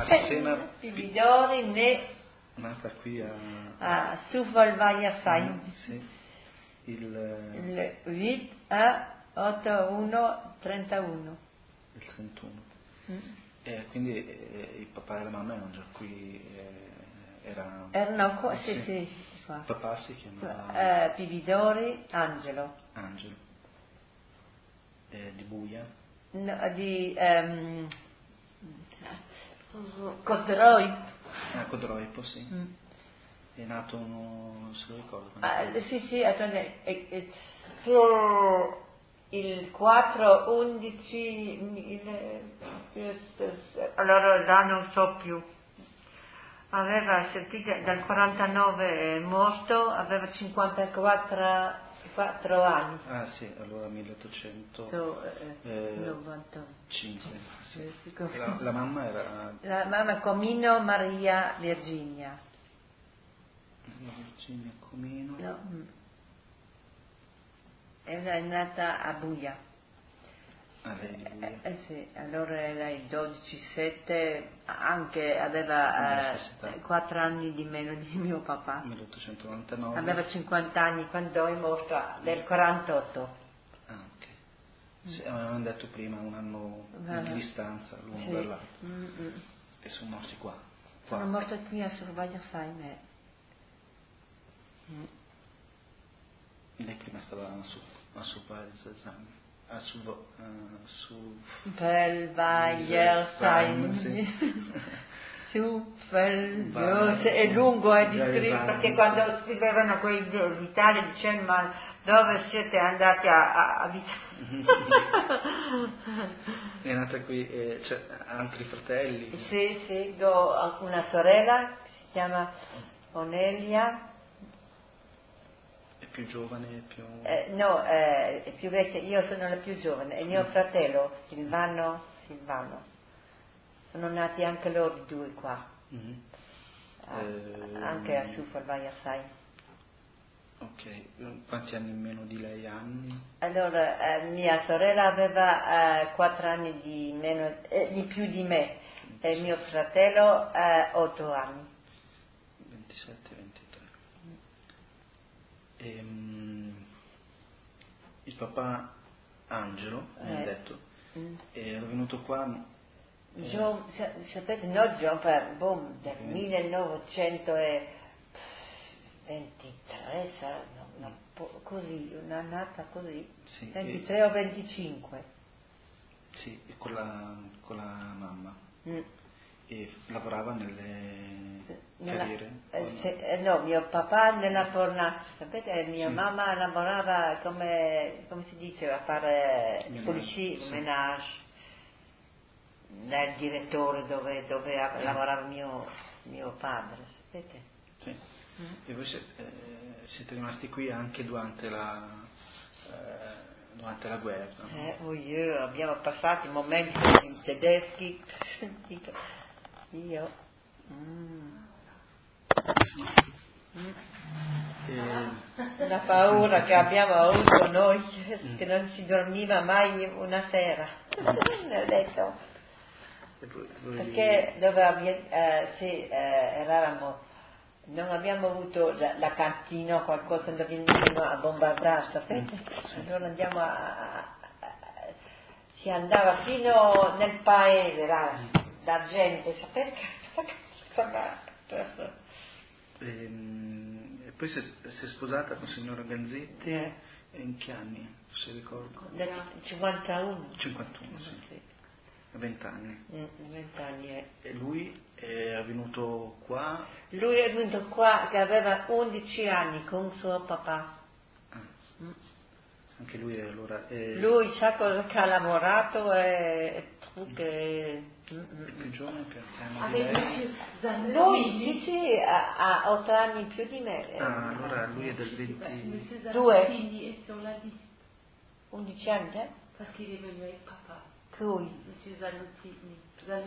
Assena Pibidori, nata qui a Suffolk-Weiersheim. Sì. Il 8-1-31. Il 31. Quindi il papà e la mamma erano già qui, erano qua, sì, qua. Il papà si chiamava Pibidori Angelo. Di Buia? No, di Codroip. Codroipo, sì. È nato, non se lo ricordo. Sì, il 4-11, allora là non so più. Aveva sentito dal 49 è morto, aveva 54 anni. Ah sì, allora 1895. Sì. La mamma era? La mamma Comino Maria Virginia. Virginia Comino. No. È nata a Buia. Lei di Buia. Sì, allora lei 12-7, anche aveva 4 anni di meno di mio papà. 1899. Aveva 50 anni quando è morto, del 48. Ok. Sì, avevamo detto prima un anno di distanza l'uno dall'altro. E sono morti qua. Sono morti qui a Suffolk-Weiersheim. Lei prima stava a Suffolk-Weiersheim. È lungo di scrivere, perché quando scrivevano quei d'Italia dicevano ma dove siete andati a abitare? È nata qui, c'è altri fratelli? Sì, ho una sorella che si chiama Onelia. È più giovane? No, è più vecchia, io sono la più giovane, e mio fratello Silvano. Sono nati anche loro due qua, anche a Suffolk-Weiersheim. Ok, quanti anni in meno di lei hanno? Allora, mia sorella aveva 4 anni di più di me, e mio fratello 8 anni. 27-23. Il papà Angelo, mi ha detto, era venuto qua. Sapete, del 1923, così, un'annata così, sì, 23 o 25. Sì, con la mamma. E lavorava nelle carriere? No, mio papà nella fornace, sapete, mia mamma lavorava come si dice, a fare pulizie, menage, nel direttore dove lavorava mio padre, sapete? Sì. E voi siete rimasti qui anche durante la guerra? No? Abbiamo passato i momenti con i tedeschi. Io. La paura che abbiamo avuto noi, che non si dormiva mai una sera nel letto, perché eravamo, non abbiamo avuto la cantina o qualcosa dove venivano a bombardare, sapete? Allora si andava fino nel paese da gente, sapete? E poi si è sposata con signora Ganzetti in che anni, se ricordo? 51. 51, sì. A 20 anni. 20 anni. E lui è venuto qua? Lui è venuto qua che aveva 11 anni con suo papà. Anche lui allora... Lui sa cosa che ha lavorato e che... È più giovane che lui sì, ha 8 anni in più di me. Allora lui è del 22. 11 anni, Perché il est venu avec papa. Cui? Monsieur Zanotini.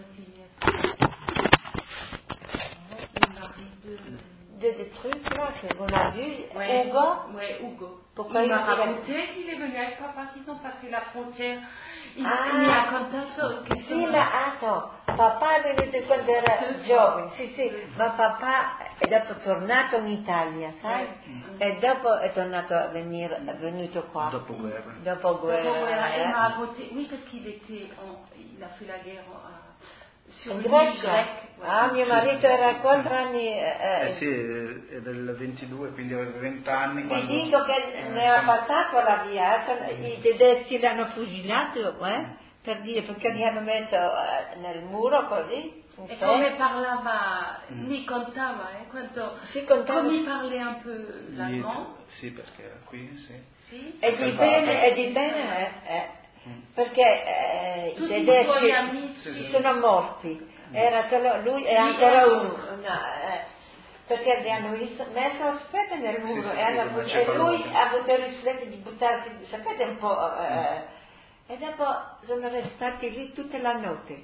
Des trucs là qu'on a vu, Hugo. Ouais, Hugo. Pourquoi il m'a raconté qu'il est venu avec papa, qu'ils ont passé la frontière. Il mi ha contato che sì, ma attends, papà è venuto quando era giovane, sì, ma papà è dopo tornato in Italia, sai? E dopo è tornato è venuto qua. Dopo guerra. Dopo guerra. Il m'a raconté, oui, parce qu'il il a fait la guerre sur In une île Grecia? grecque. Ah, mio marito era 4 anni. Sì, è del 22, quindi aveva 20 anni. Ti Quando, dico che ne ha passato la via, i tedeschi l'hanno fucilato, per dire, perché li hanno messo nel muro così. E come parlava, mi contava, come il parlait un peu l'allemand. Sì, perché era qui, sì. Sì. E di bene, perché i tedeschi sono morti, era solo lui e ancora uno, perché li hanno messo aspetta nel muro e lui ha avuto il riflesso di buttarsi, sapete un po', e dopo sono restati lì tutta la notte.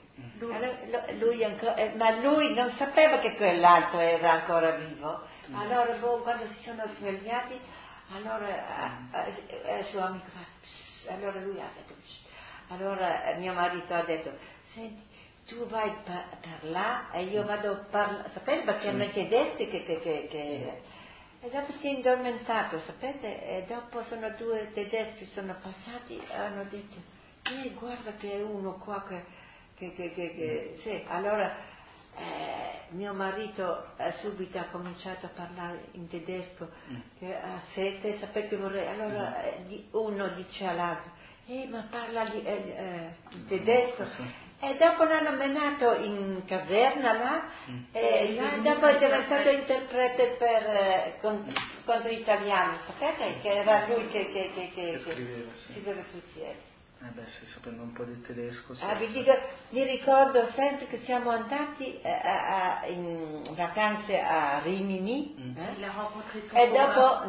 Ma lui non sapeva che quell'altro era ancora vivo, allora quando si sono svegliati, allora suo amico allora lui ha detto allora mio marito ha detto senti tu vai per là e io vado a parlare, sapete perché erano i tedeschi che e dopo si è indormentato, sapete, e dopo sono 2 tedeschi sono passati e hanno detto guarda che è uno qua sì, allora mio marito subito ha cominciato a parlare in tedesco che ha sete, sapete vorrei, allora uno dice all'altro ma parla in tedesco e dopo l'hanno menato in caserma là e là dopo è diventato interprete contro gli italiani, sapete che era lui che scriveva tutti sì, sapendo un po' di tedesco. Sì. Vi dico, mi ricordo sempre che siamo andati in vacanze a Rimini e dopo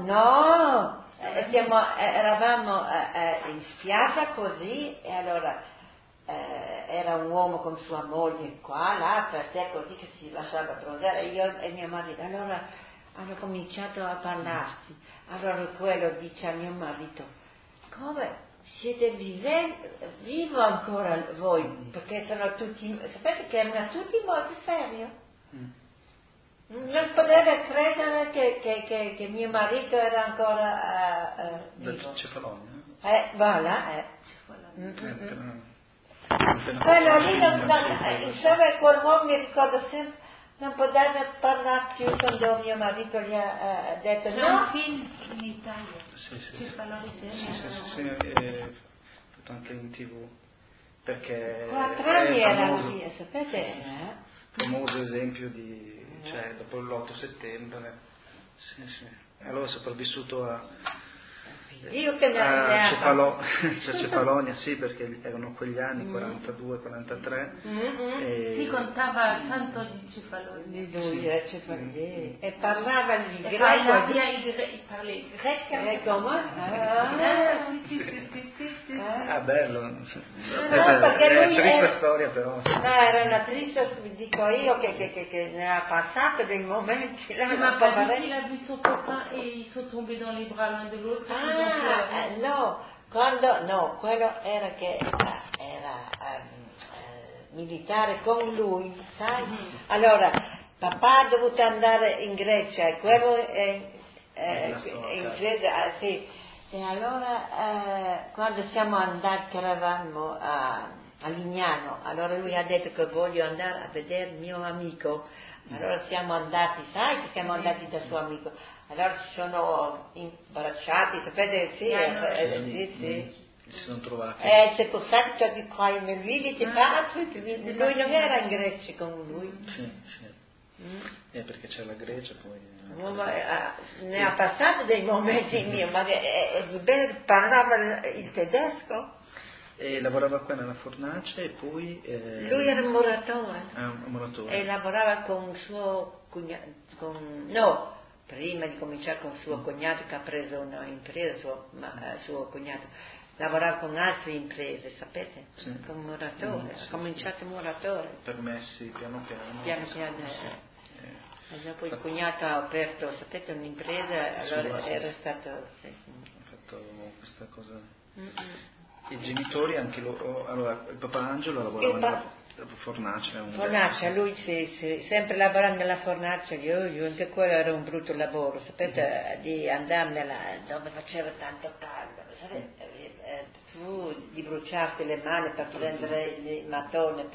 eravamo in spiaggia così e allora era un uomo con sua moglie qua, là, per te così che si lasciava bronzare io e mio marito, allora hanno cominciato a parlarsi, allora quello dice a mio marito come siete vivo ancora voi, perché sono tutti, sapete che erano tutti molto serio. Non poteva credere che mio marito era ancora vivo. Cefalonia? Voilà. Quello lì, insomma, quell'uomo mi ricordo sempre, non poteva parlare più quando mio marito gli ha detto C'è un film in Italia. Sì, fatto anche in TV, perché 4 anni era lì, sapete? Famoso esempio di, cioè dopo l'8 settembre, allora è sopravvissuto a Cefalonia, sì, perché erano quegli anni 42, 43 si contava tanto di Cefalonia di lui e parlava di greco bello perché lui triste storia però era una triste, vi dico io che ne ha passato dei momenti là, tu m'as pas dit qu'il a vu son copain et ils sont tombés dans les bras l'un de l'autre quello era che era militare con lui, sai? Allora papà ha dovuto andare in Grecia e quello in Grecia, sì. E allora quando siamo andati, che eravamo a Lignano, allora lui ha detto che voglio andare a vedere il mio amico, allora siamo andati, sai che siamo andati da suo amico, allora ci sono imbracciati, sapete, sì. Si sono trovati. C'est pour ça que tu as dû croire, mais lui il était pas un truc, lui non era in Grecia con lui. Sì. Perché c'è la Grecia poi. Ne ha passato dei momenti mio, ma è di bene, parlava il tedesco. E lavorava qua nella fornace e poi... Lui era un muratore. Un muratore. E lavorava con suo cognato, prima di cominciare con suo cognato che ha preso un'impresa, suo cognato. Lavorava con altre imprese, sapete? Sì. Come muratore, ha cominciato muratore. Permessi piano piano. E dopo il cognato ha aperto, sapete, un'impresa, allora era stato... Sì. Ha fatto questa cosa... I genitori anche loro, allora il papà Angelo lavorava Fornace, lui sempre lavorando nella fornace, anche quello era un brutto lavoro, sapete, di andare dove faceva tanto caldo, di bruciarsi le mani per prendere il mattone,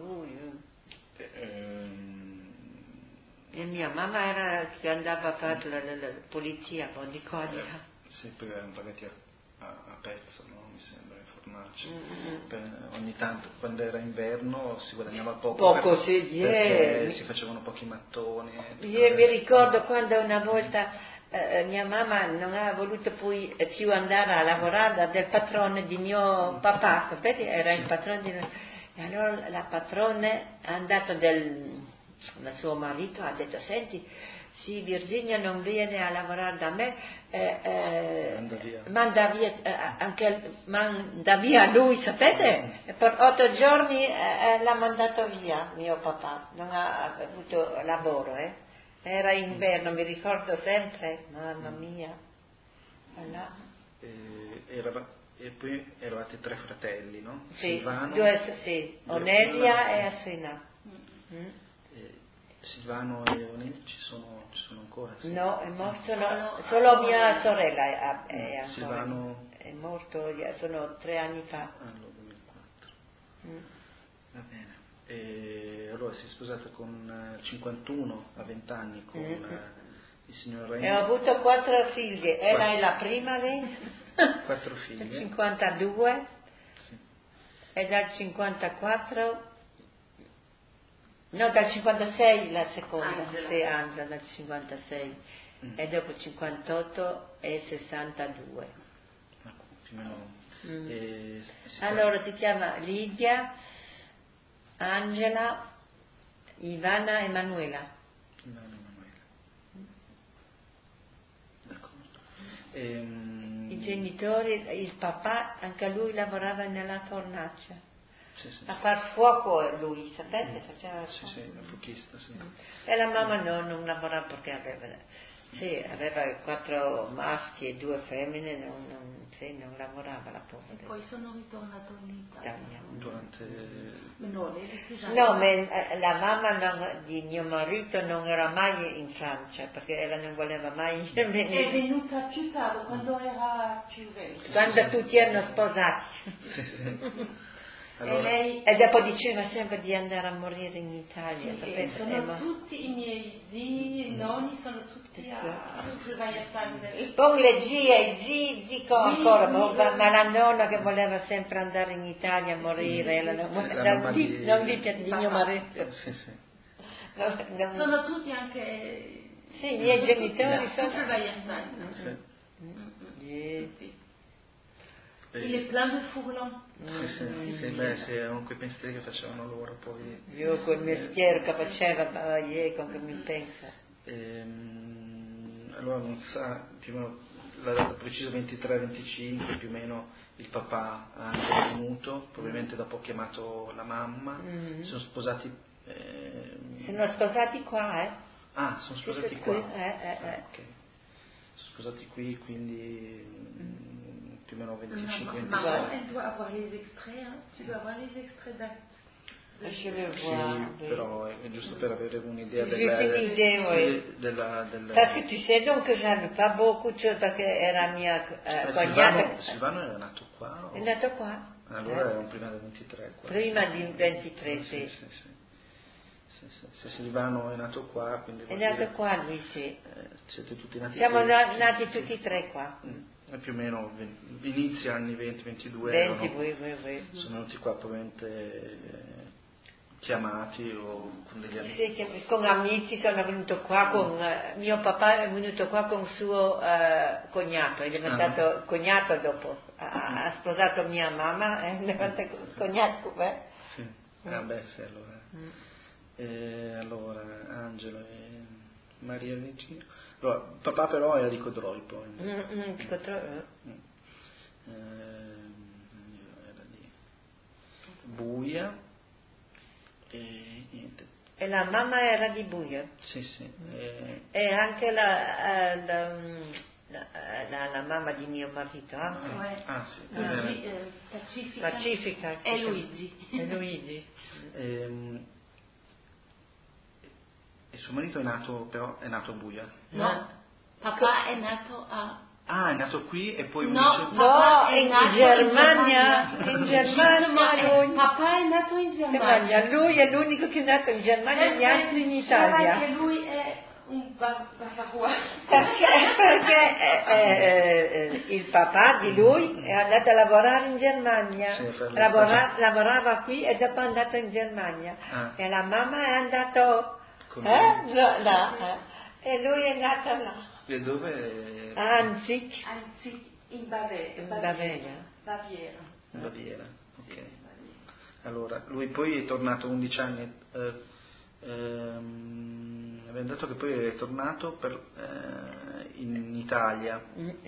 e mia mamma era che andava a fare la polizia, un po' di codica. Sì, poi erano pagati a pezzo, no? Mi sembra, in fornace. Ogni tanto, quando era inverno, si guadagnava poco perché si facevano pochi mattoni. Io mi ricordo quando una volta mia mamma non aveva voluto più andare a lavorare del patrone di mio papà, sapete, era il patrone di noi. E allora la padrone è andata del suo marito, ha detto: senti, se Virginia non viene a lavorare da me, manda via lui, sapete? E per 8 giorni l'ha mandato via mio papà, non ha avuto lavoro, Era inverno, mi ricordo sempre, mamma mia. E poi eravate 3 fratelli, no? Sì, Silvano, Onelia e Asrina. Silvano e Onelia ci sono ancora? Sì. No, è morto, solo mia sorella è ancora. Silvano è morto, sono 3 anni fa. Allora, 2004. Va bene. E allora si è sposata con 51 a 20 anni con il signor Rainer. E ho avuto 4 figlie, era la prima lei? 4 figlie. Nel 52 sì. E dal 54, no, dal 56 la seconda, Angela dal 56 e dopo 58 e 62. Più o meno. Allora si chiama Lidia, Angela, Ivana e Manuela. I genitori, il papà, anche lui lavorava nella fornace. Sì. A far fuoco lui, sapete? Faceva sì, un fuochista, sì. E la mamma non lavorava perché aveva 4 maschi e 2 femmine, non lavorava la povera. E poi sono ritornato in Italia. No, ma la mamma di mio marito non era mai in Francia perché ella non voleva mai venire. È venuta più tardi, quando era più vecchia. Quando tutti erano sposati. Sì. Allora, e dopo diceva sempre di andare a morire in Italia. Sì, sono tutti i miei zii e nonni, sono tutti a Sul Poi le zie, dico ancora, ma la nonna che voleva sempre andare in Italia a morire, non di mio marito. Sì. Sono tutti anche... Sì, i miei genitori sono... Sì. Il est plein de fourlans. Sì, erano quei pensieri che facevano loro poi. Io quel mestiere che faceva, con che mi pensa. Allora non sa, più o meno la data precisa 23-25, più o meno il papà ha anche venuto, probabilmente dopo ha chiamato la mamma, sono sposati. Sono sposati qua, sono sposati qua. Okay. Sono sposati qui, quindi più o meno 25-26. Maman, elle doit avoir les extraits, tu dois avoir les extraits d'actes. Sì, però è giusto per avere un'idea della... Parce que tu sais donc que j'avais pas beaucoup de choses parce que era mia cognata. Silvano era nato qua? È nato qua. Allora era prima del 23 qua. Prima di 23, sì. Se Silvano è nato qua, quindi... È nato qua lui, sì. Siete tutti nati Siamo qui? nati tutti e 3 qua. Più o meno inizia anni 20-22 sono venuti qua probabilmente chiamati o con degli amici. Sì, con amici sono venuto qua, con mio papà è venuto qua con suo cognato, è diventato cognato dopo, ha sposato mia mamma, è diventato cognato. Sì, allora. Allora Angelo e Maria Virginia. Allora, papà però era di Codroi poi. Codroi. Era di Buia e niente. E la mamma era di Buia. Sì. E anche la mamma di mio marito anche. Pacifica e Luigi. E suo marito è nato a Buia? No, papà è nato a... Ah, è nato qui e poi... No, in Germania. In Germania lui. Papà è nato in Germania. Lui è l'unico che è nato in Germania e gli altri in Italia. Perché lui è un bavarois. Perché il papà di lui è andato a lavorare in Germania. Sì, lavorava qui e dopo è andato in Germania. E la mamma è andato là. E lui è nato là. E dove? Anzig, in Baviera. Ok. Allora, lui poi è tornato 11 anni, abbiamo detto che poi è tornato in Italia.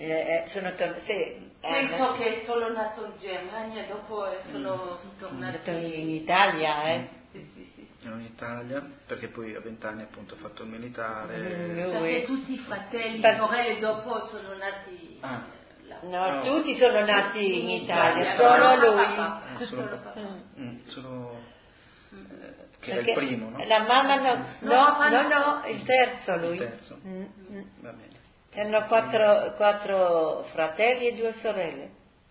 Penso che sono nato in Germania e dopo sono ritornato in Italia, Sì. In Italia, perché poi a 20 anni appunto ha fatto il militare. Perché tutti i fratelli e sorelle dopo sono nati là. Tutti sono nati in Italia, solo lui. Che era il primo, no? La mamma no, il terzo lui. Il terzo. Va bene. Hanno quattro fratelli e 2 sorelle.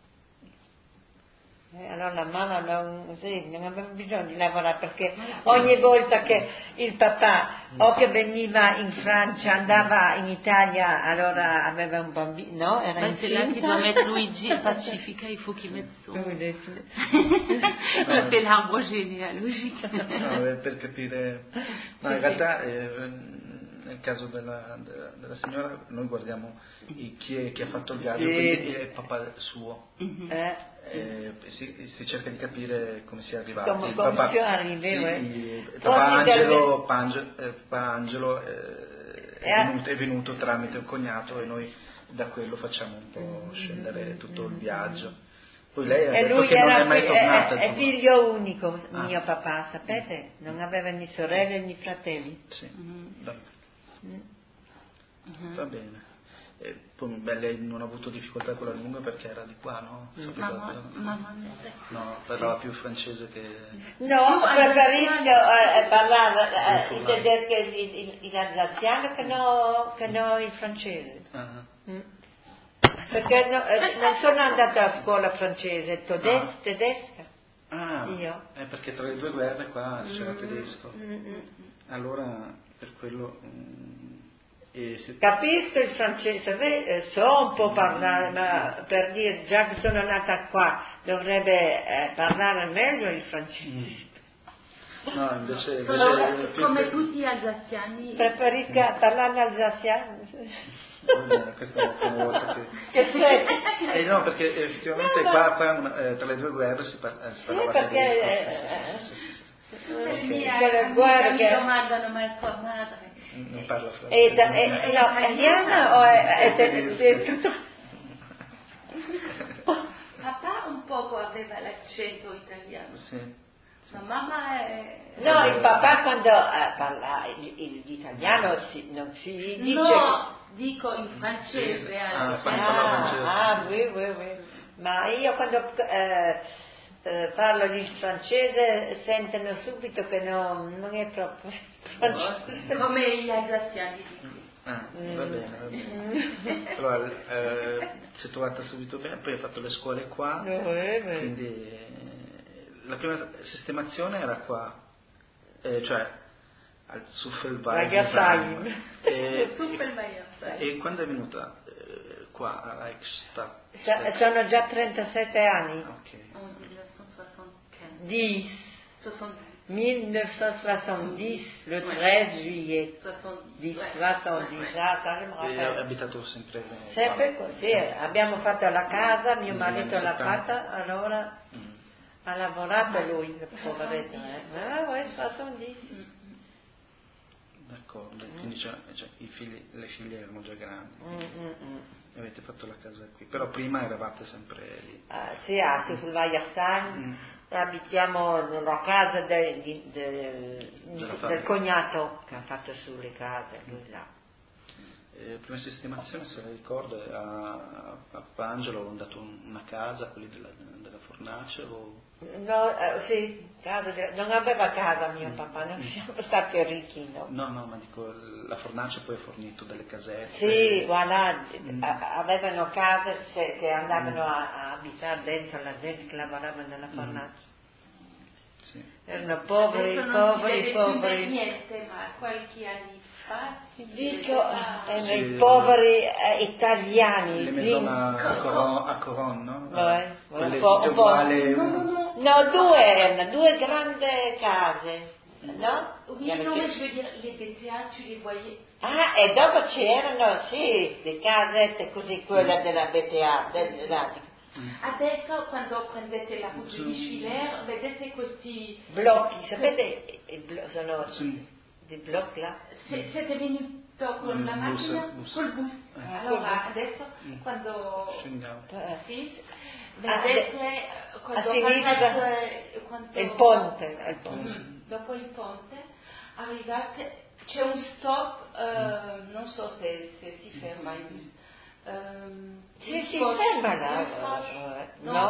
Allora la mamma non aveva bisogno di lavorare, perché ogni volta che il papà o che veniva in Francia andava in Italia, allora aveva un bambino, era incinta. C'est là qu'il doit mettre Luigi et Pacifica, il faut qu'il mette son. C'est l'arbre généalogique. No, per capire. No, in realtà nel caso della signora noi guardiamo chi ha fatto il gaglio, quindi è il papà suo. Si cerca di capire come sia arrivato. Come si arriva? Papà Angelo è venuto tramite un cognato e noi da quello facciamo un po' scendere tutto il viaggio. Poi lei ha detto che non è mai tornata. È figlio unico, mio papà, sapete? Non aveva né sorelle né fratelli. Sì, va bene. Poi lei non ha avuto difficoltà con la lingua perché era di qua, no? No, parlava più francese che... No, preferisco parlare il tedesco e l'alsaziano che no il francese. Perché non sono andata a scuola francese, tedesca. Io. Perché tra le 2 guerre qua c'era tedesco. Allora, per quello... Capisco il francese, so un po' parlare, ma per dire, già che sono nata qua, dovrebbe parlare meglio il francese. No, invece come tutti gli alsaziani. Preferisco parlare alsaziano. Questa è la prima volta che c'è? No, perché effettivamente qua tra le 2 guerre si parlava tedesco. Le guerre mi domandano ma il tuo madre non parla francese. Italiana o è tutto? Papà un poco aveva l'accento italiano. Sì. Ma mamma è... No, il papà quando parla l'italiano non si dice... No, dico in francese. Oui. Ma io quando parlo il francese sentono subito che non è proprio francese. Come gli alsaziani. Va bene. Allora, si è trovata subito bene, poi ha fatto le scuole qua, quindi la prima sistemazione era qua, cioè al Suffelweiersheim. E quando è venuta qua a Eichstätt? Sono già 37 anni. Ok. 1970, le 13 juillet. 70, ça je me rappelle. E ha abitato sempre qua? Sempre così, abbiamo fatto la casa, mio marito l'ha fatta, allora ha lavorato lui, poveretto. 70. D'accordo, quindi le figlie erano già grandi, e avete fatto la casa qui, però prima eravate sempre lì. Sì, a Suffelweiersheim, abitiamo nella casa del cognato che ha fatto su le case, lui là. prima sistemazione, se la ricordo, a Angelo hanno dato una casa, quelli della fornace o... No, sì, casa, non aveva casa mio papà, non siamo stati ricchi, no? No, ma dico, la fornace poi ha fornito delle casette. Sì, guarda, avevano case che andavano a abitare dentro la gente che lavorava nella fornace. Sì. Erano poveri. Non niente, ma qualche anni fa dico, erano i poveri italiani. Le maison a Coron, no? Quelle uguali. No, due grandi case. No? Oui, non, mais je veux dire, les BTA, tu les voyais? Ah, e dopo c'erano, sì, le casette così, quelle della BTA, Adesso quando prendete la route di Schiller, vedete questi blocchi, sapete, sono dei blocchi là? Siete venuto con la macchina, col bus. Allora adesso quando sì, vedete quando passate il ponte. Dopo il ponte arrivate, c'è un stop, non so se si ferma il bus. Si ferma là. No,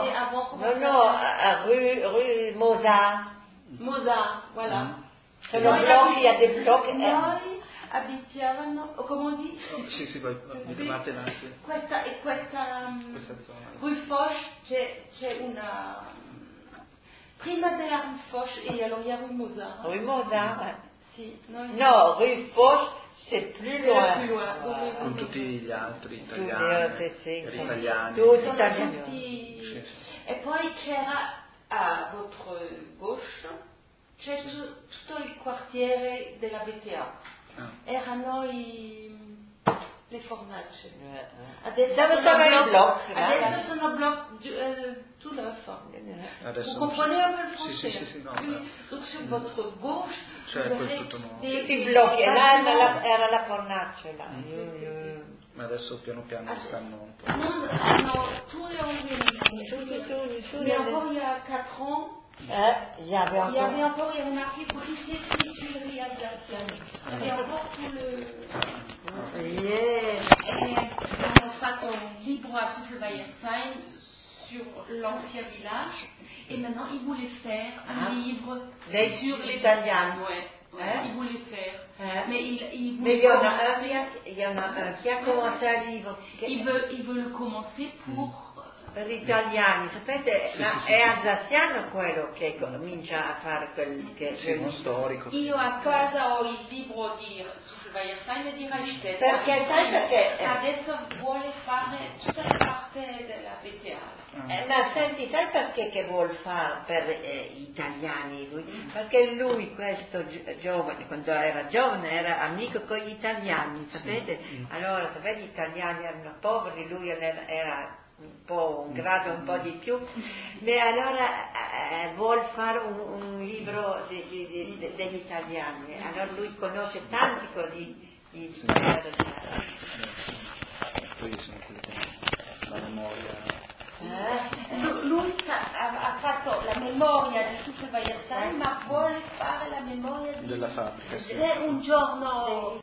rue Mozart. Mozart, voilà. Sono blocchi, il y a des blocs. Noi abitavano, come si dice? Sì, poi abitavate là. Questa Rue Foch c'è una... Prima della Rue Foch e allora il y a Rue Mozart. Rue Mozart? Sì. No, Rue Foch c'est plus loin. Con tutti gli altri italiani. Tutti italiani. E poi c'era a votre gauche, c'è tutto il quartiere della BTA. Erano le fornace. Adesso sono blocchi tout neuf. Vous comprenez un peu le français? Sì, no. Donc sur votre gauche, c'è tutto tutti i blocchi, e là era la fornace. Ma adesso piano piano stanno un po'. Non, tout est organisé. Mais encore il y a 4 ans, il y avait marqué policier des Tuileries alsaciennes. Il y avait encore tout le... E hanno fatto un libro a Suffelweiersheim sur l'ancien village et maintenant ils voulaient faire un livre sur les italiens. Ils voulaient faire. Mais il y en a un qui a commencé un livre. Il veut le commencer pour per gli italiani, sapete, è alsaziano quello che comincia a fare quel che è uno storico. Io a casa ho il libro di Suffelweiersheim e di Reichstätt. Perché sai perché? Adesso vuole fare tutta la parte della BTA. Ma senti, sai perché che vuol fare per gli italiani lui? Perché lui, questo giovane, quando era giovane, era amico con gli italiani, sapete? Allora, sapete, gli italiani erano poveri, lui era un grado un po' di più, e allora vuol fare un libro degli italiani, allora lui conosce tanti così poi sono quelli con la memoria. Lui ha fatto la memoria di Suffelweiersheim, ma vuole fare la memoria della fabbrica. Un giorno